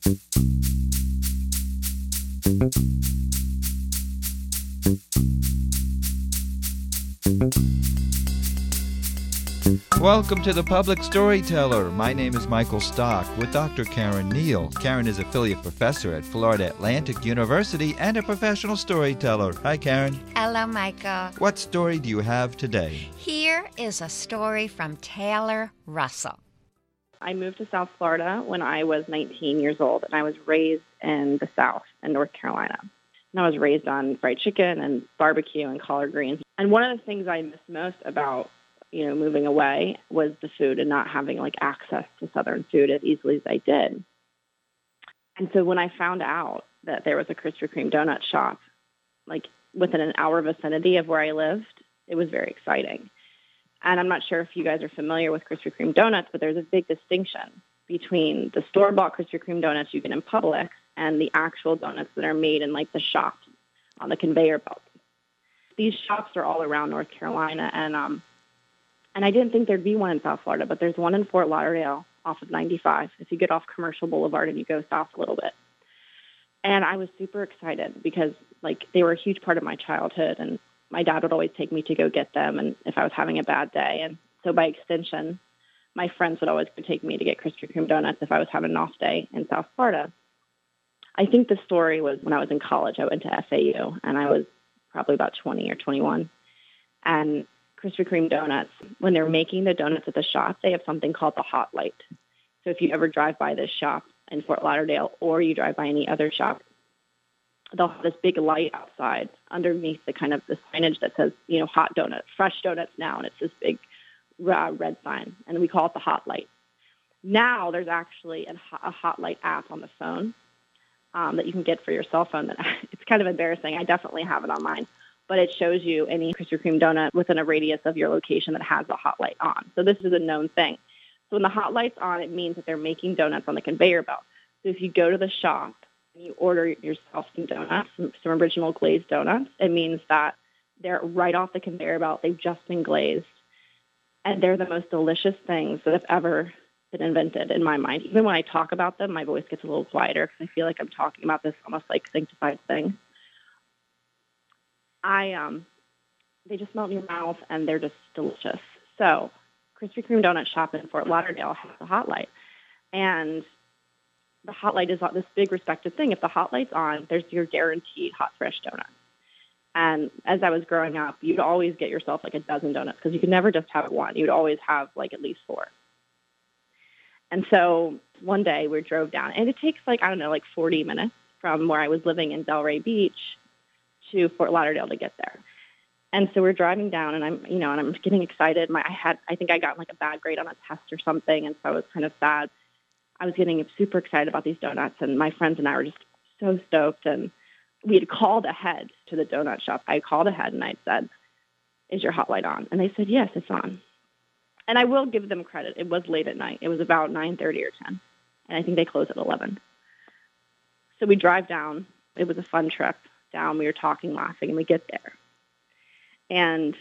Welcome to The Public Storyteller. My name is Michael Stock with Dr. Karen Neal. Karen is affiliate professor at Florida Atlantic University and a professional storyteller. Hi, Karen. Hello, Michael. What story do you have today? Here is a story from Taylor Russell. I moved to South Florida when I was 19 years old, and I was raised in the South in North Carolina. And I was raised on fried chicken and barbecue and collard greens. And one of the things I miss most about moving away was the food and not having access to Southern food as easily as I did. And so when I found out that there was a Krispy Kreme donut shop, within an hour vicinity of where I lived, it was very exciting. And I'm not sure if you guys are familiar with Krispy Kreme donuts, but there's a big distinction between the store-bought Krispy Kreme donuts you get in Publix and the actual donuts that are made in the shops on the conveyor belt. These shops are all around North Carolina, and I didn't think there'd be one in South Florida, but there's one in Fort Lauderdale off of 95 if you get off Commercial Boulevard and you go south a little bit. And I was super excited because, they were a huge part of my childhood, and my dad would always take me to go get them and if I was having a bad day. And so by extension, my friends would always take me to get Krispy Kreme donuts if I was having an off day in South Florida. I think the story was when I was in college. I went to FAU, and I was probably about 20 or 21. And Krispy Kreme donuts, when they're making the donuts at the shop, they have something called the hot light. So if you ever drive by this shop in Fort Lauderdale or you drive by any other shop, they'll have this big light outside underneath the signage that says, hot donuts, fresh donuts now. And it's this big red sign. And we call it the hot light. Now there's actually a hot light app on the phone that you can get for your cell phone. It's kind of embarrassing. I definitely have it on mine. But it shows you any Krispy Kreme donut within a radius of your location that has a hot light on. So this is a known thing. So when the hot light's on, it means that they're making donuts on the conveyor belt. So if you go to the shop and you order yourself some donuts, some original glazed donuts, it means that they're right off the conveyor belt. They've just been glazed. And they're the most delicious things that have ever been invented in my mind. Even when I talk about them, my voice gets a little quieter because I feel like I'm talking about this almost sanctified thing. They just melt in your mouth, and they're just delicious. So Krispy Kreme donut shop in Fort Lauderdale has a hot light, and the hot light is this big respected thing. If the hot light's on, there's your guaranteed hot, fresh donuts. And as I was growing up, you'd always get yourself a dozen donuts because you could never just have one. You'd always have at least 4. And so one day we drove down, and it takes 40 minutes from where I was living in Delray Beach to Fort Lauderdale to get there. And so we're driving down, and I'm getting excited. I think I got a bad grade on a test or something, and so I was kind of sad. I was getting super excited about these donuts, and my friends and I were just so stoked. And we had called ahead to the donut shop. I called ahead, and I said, "Is your hot light on?" And they said, "Yes, it's on." And I will give them credit. It was late at night. It was about 9:30 or 10, and I think they closed at 11. So we drive down. It was a fun trip down. We were talking, laughing, and we get there. And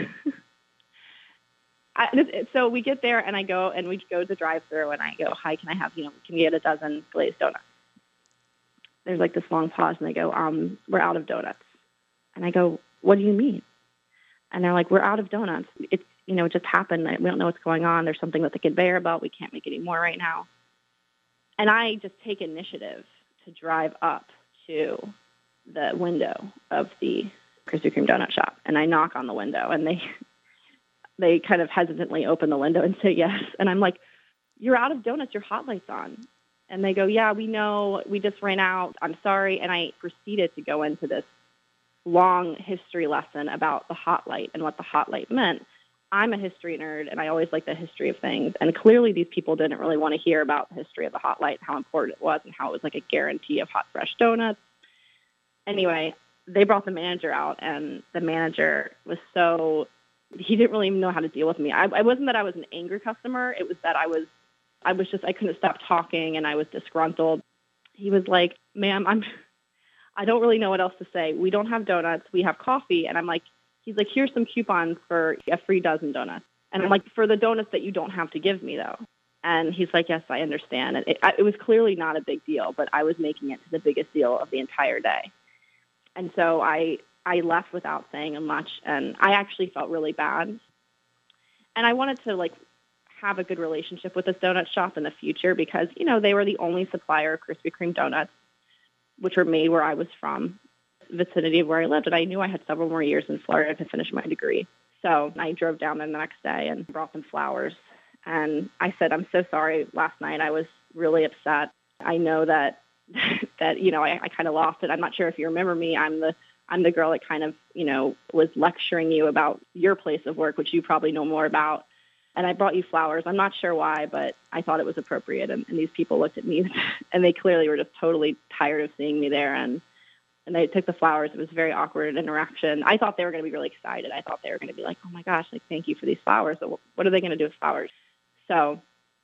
so we get there, and we go to the drive-thru, and I go, "Hi, can I have, can you get a dozen glazed donuts?" There's this long pause, and they go, "We're out of donuts." And I go, "What do you mean?" And they're like, "We're out of donuts. It's, it just happened. We don't know what's going on. There's something with the conveyor belt. We can't make any more right now." And I just take initiative to drive up to the window of the Krispy Kreme donut shop, and I knock on the window, and they kind of hesitantly open the window and say yes. And I'm like, "You're out of donuts. Your hot light's on." And they go, "Yeah, we know. We just ran out. I'm sorry." And I proceeded to go into this long history lesson about the hot light and what the hot light meant. I'm a history nerd, and I always like the history of things. And clearly these people didn't really want to hear about the history of the hot light, how important it was, and how it was a guarantee of hot, fresh donuts. Anyway, they brought the manager out, and the manager was he didn't really know how to deal with me. I wasn't that I was an angry customer. It was that I couldn't stop talking, and I was disgruntled. He was like, "Ma'am, I don't really know what else to say. We don't have donuts. We have coffee." And he's like, "Here's some coupons for a free dozen donuts." And I'm like, "For the donuts that you don't have to give me, though." And he's like, yes, I understand. And it was clearly not a big deal, but I was making it the biggest deal of the entire day. And so I left without saying much, and I actually felt really bad. And I wanted to, like, have a good relationship with this donut shop in the future because, you know, they were the only supplier of Krispy Kreme donuts, which were made where I was from, vicinity of where I lived. And I knew I had several more years in Florida to finish my degree. So I drove down there the next day and brought them flowers. And I said, I'm so sorry. Last night I was really upset. I know that you know, I kind of lost it. I'm not sure if you remember me. I'm the girl that kind of, you know, was lecturing you about your place of work, which you probably know more about. And I brought you flowers. I'm not sure why, but I thought it was appropriate. And these people looked at me and they clearly were just totally tired of seeing me there. And they took the flowers. It was a very awkward interaction. I thought they were going to be really excited. I thought they were going to be like, oh my gosh, like, thank you for these flowers. So what are they going to do with flowers? So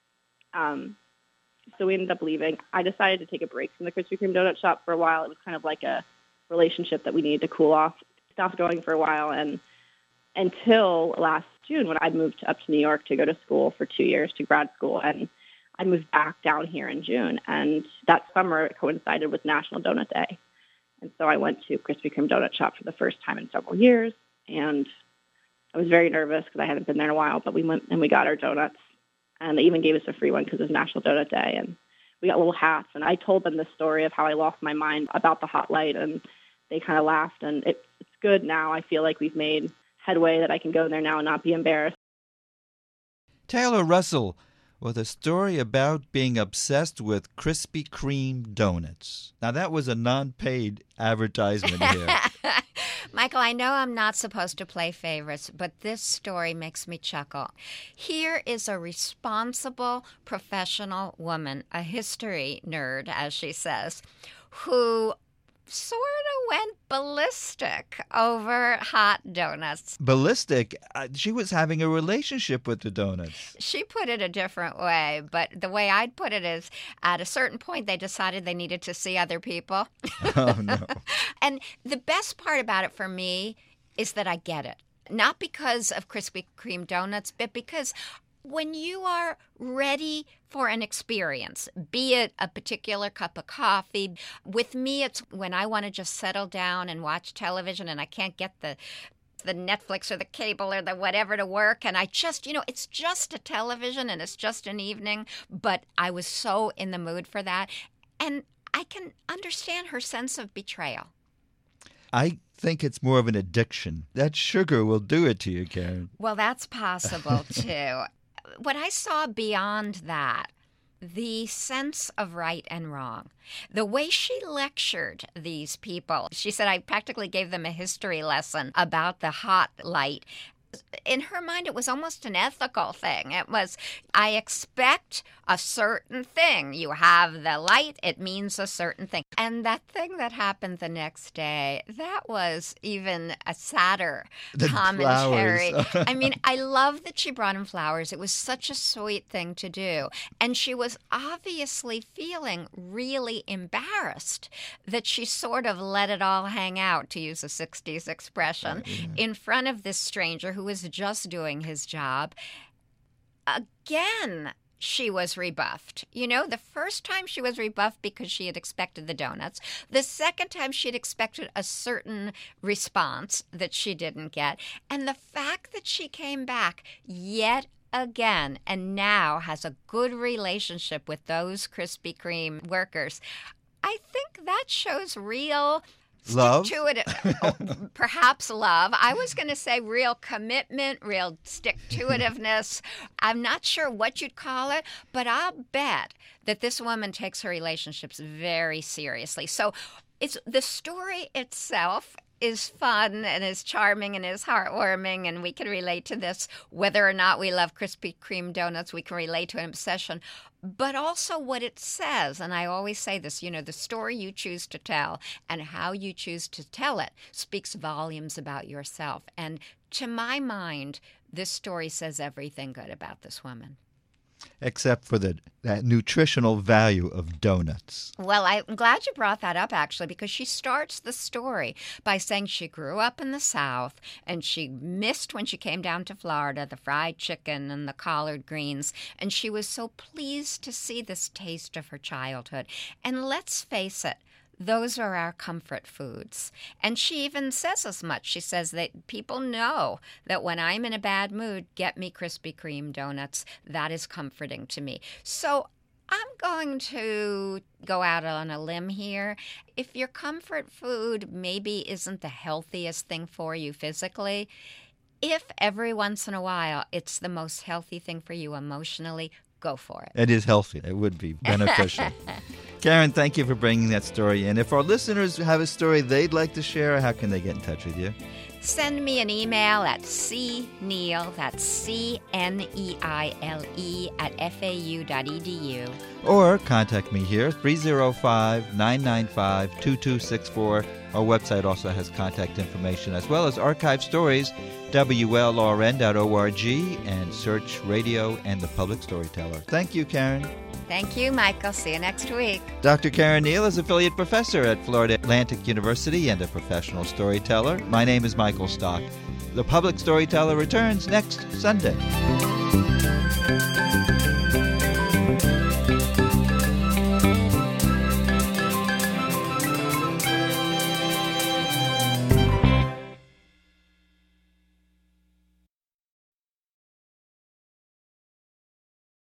we ended up leaving. I decided to take a break from the Krispy Kreme donut shop for a while. It was kind of like a relationship that we needed to cool off. Stopped going for a while, and until last June when I moved up to New York to go to school for 2 years, to grad school, and I moved back down here in June. And that summer it coincided with National Donut Day. And so I went to Krispy Kreme donut shop for the first time in several years, and I was very nervous because I hadn't been there in a while, but we went and we got our donuts. And they even gave us a free one because it was National Donut Day. And we got little hats. And I told them the story of how I lost my mind about the hot light. And they kind of laughed. And it's good now. I feel like we've made headway that I can go there now and not be embarrassed. Taylor Russell with a story about being obsessed with Krispy Kreme donuts. Now, that was a non-paid advertisement here. Michael, I know I'm not supposed to play favorites, but this story makes me chuckle. Here is a responsible, professional woman, a history nerd, as she says, who sort of went ballistic over hot donuts. Ballistic? She was having a relationship with the donuts. She put it a different way, but the way I'd put it is at a certain point they decided they needed to see other people. Oh, no. And the best part about it for me is that I get it. Not because of Krispy Kreme donuts, but because when you are ready for an experience, be it a particular cup of coffee, with me it's when I want to just settle down and watch television and I can't get the Netflix or the cable or the whatever to work, and I just, you know, it's just a television and it's just an evening, but I was so in the mood for that. And I can understand her sense of betrayal. I think it's more of an addiction. That sugar will do it to you, Karen. Well, that's possible, too. What I saw beyond that, the sense of right and wrong, the way she lectured these people. She said I practically gave them a history lesson about the hot light. In her mind, it was almost an ethical thing. It was, I expect a certain thing. You have the light, it means a certain thing. And that thing that happened the next day, that was even a sadder commentary. I mean, I love that she brought him flowers. It was such a sweet thing to do. And she was obviously feeling really embarrassed that she sort of let it all hang out, to use a 60s expression, in front of this stranger who was just doing his job. Again, she was rebuffed. You know, the first time she was rebuffed because she had expected the donuts. The second time she had expected a certain response that she didn't get. And the fact that she came back yet again and now has a good relationship with those Krispy Kreme workers, I think that shows real love? Perhaps love. I was going to say real commitment, real stick-to-itiveness. I'm not sure what you'd call it, but I'll bet that this woman takes her relationships very seriously. So it's the story itself is fun and is charming and is heartwarming, and we can relate to this. Whether or not we love Krispy Kreme donuts, we can relate to an obsession. But also what it says, and I always say this, you know, the story you choose to tell and how you choose to tell it speaks volumes about yourself. And to my mind, this story says everything good about this woman. Except for that nutritional value of donuts. Well, I'm glad you brought that up, actually, because she starts the story by saying she grew up in the South and she missed when she came down to Florida the fried chicken and the collard greens, and she was so pleased to see this taste of her childhood. And let's face it, those are our comfort foods. And she even says as much. She says that people know that when I'm in a bad mood, get me Krispy Kreme donuts. That is comforting to me. So I'm going to go out on a limb here. If your comfort food maybe isn't the healthiest thing for you physically, if every once in a while it's the most healthy thing for you emotionally, go for it. It is healthy. It would be beneficial. Karen, thank you for bringing that story in. If our listeners have a story they'd like to share, how can they get in touch with you? Send me an email at cneile, that's CNEILE, at FAU.edu. Or contact me here, 305-995-2264. Our website also has contact information as well as archive stories, WLRN.org, and search radio and the Public Storyteller. Thank you, Karen. Thank you, Michael. See you next week. Dr. Karen Neal is affiliate professor at Florida Atlantic University and a professional storyteller. My name is Michael Stock. The Public Storyteller returns next Sunday.